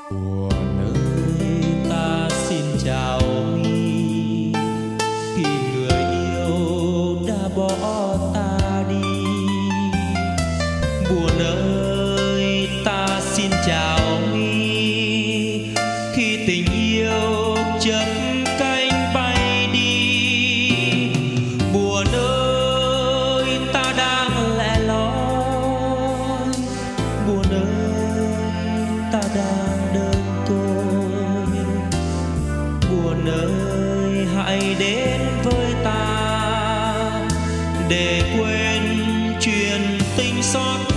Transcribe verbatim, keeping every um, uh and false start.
Buồn ơi ta xin chào mi, khi người yêu đã bỏ ta đi. Buồn ơi ta xin chào mi, khi tình yêu chớp cánh bay đi. Buồn ơi ta đang lẻ loi, buồn ơi ta đang đơn côi. Buồn ơi hãy đến với ta để quên chuyện tình xót